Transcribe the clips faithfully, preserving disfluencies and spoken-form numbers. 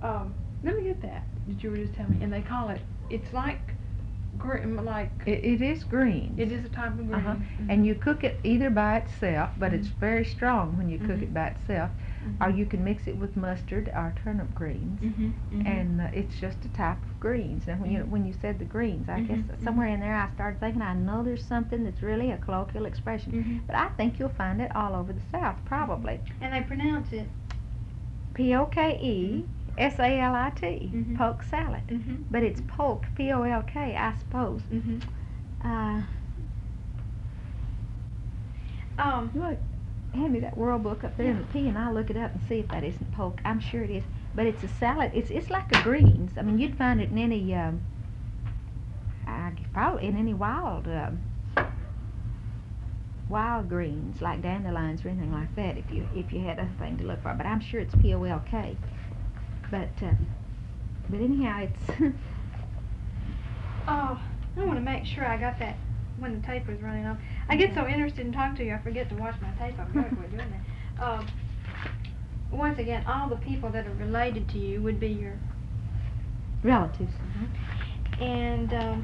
Um, let me get that. Did you were just tell me? And they call it. It's like, green, like. It, it is greens. It is a type of green. Uh-huh. Mm-hmm. And you cook it either by itself, but mm-hmm. it's very strong when you cook mm-hmm. it by itself, mm-hmm. or you can mix it with mustard or turnip greens, mm-hmm. Mm-hmm. and uh, it's just a type of greens. And when mm-hmm. you when you said the greens, I mm-hmm. guess mm-hmm. somewhere in there I started thinking I know there's something that's really a colloquial expression, mm-hmm. but I think you'll find it all over the South probably. Mm-hmm. And they pronounce it P O K E S A L I T, mm-hmm. polk salad. Mm-hmm. But it's polk, P O L K, I suppose. Mm-hmm. Uh, um, look, hand me that World Book up there yeah. in the P, and I'll look it up and see if that isn't polk. I'm sure it is. But it's a salad. It's it's like a greens. I mean, you'd find it in any, um, I guess probably in any wild, um, wild greens like dandelions or anything like that. If you if you had a thing to look for, but I'm sure it's P O L K. But uh, but anyhow, it's. oh, I want to make sure I got that when the tape was running off. I get so interested in talking to you, I forget to watch my tape. I'm going to quit doing that. Um, once again, all the people that are related to you would be your relatives. Mm-hmm. And um,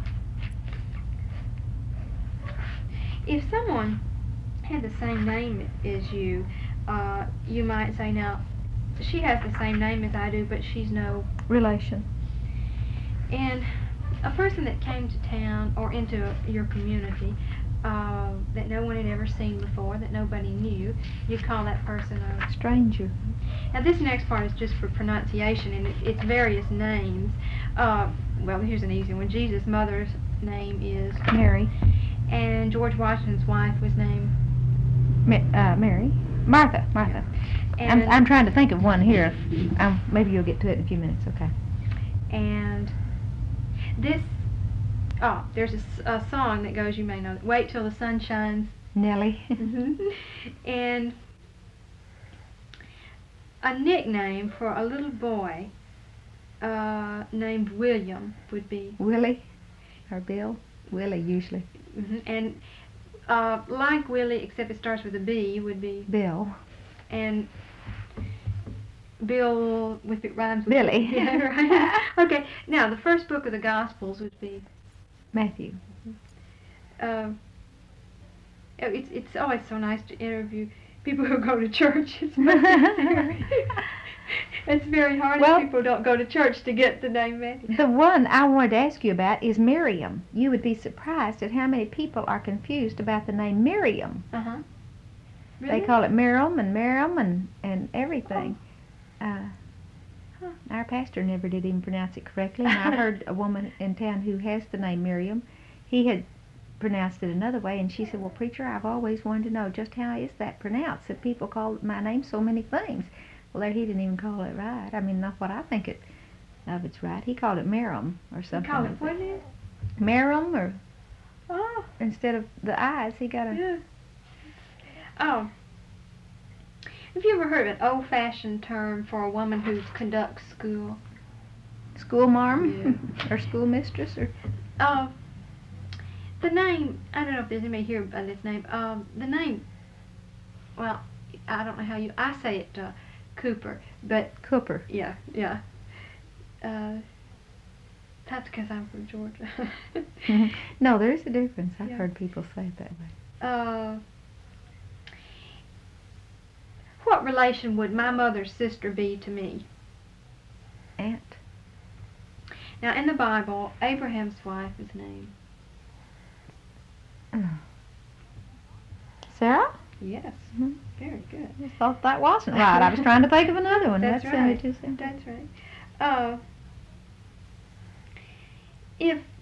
if someone had the same name as you, uh, you might say, now, she has the same name as I do, but she's no relation. And a person that came to town or into your community uh, that no one had ever seen before, that nobody knew, you'd call that person a stranger. Now this next part is just for pronunciation, and it, it's various names. Uh, well, here's an easy one. Jesus' mother's name is Mary, and George Washington's wife was named Ma- uh, Mary, Martha, Martha. Yeah. I'm I'm trying to think of one here. Um, maybe you'll get to it in a few minutes. Okay. And this, oh, there's a, s- a song that goes, you may know, Wait Till the Sun Shines. Nellie. Mm-hmm. And a nickname for a little boy uh, named William would be Willie or Bill. Willie usually. Mm-hmm. And uh, like Willie, except it starts with a B, would be Bill. And Bill, with it rhymes with Billy. Yeah, right. Okay. Now the first book of the Gospels would be Matthew. Uh, it's it's always so nice to interview people who go to church. It's very, it's very hard well, if people don't go to church to get the name Matthew. The one I wanted to ask you about is Miriam. You would be surprised at how many people are confused about the name Miriam. Uh huh. Really? They call it Miriam and Miriam and and everything. Oh. Uh, huh. Our pastor never did even pronounce it correctly, and I heard a woman in town who has the name Miriam. He had pronounced it another way, and she said, well, preacher, I've always wanted to know just how is that pronounced, that people call my name so many things. Well, there he didn't even call it right. I mean, not what I think it of it's right. He called it Miriam or something. He called it what is? Miriam, or oh. Instead of the I's, he got a... Yeah. Oh. Have you ever heard of an old-fashioned term for a woman who conducts school? Schoolmarm? Yeah. Or schoolmistress? Or uh, the name, I don't know if there's anybody here by this name. Um, the name, well, I don't know how you, I say it uh, Cooper, but... Cooper. Yeah, yeah. Uh, that's because I'm from Georgia. No, there's a difference. I've yeah. heard people say it that way. Uh, what relation would my mother's sister be to me? Aunt. Now, in the Bible, Abraham's wife is named... Oh. Sarah? Yes. Mm-hmm. Very good. I thought that wasn't right. I was trying to think of another one. That's, That's right. Just That's right. Uh, if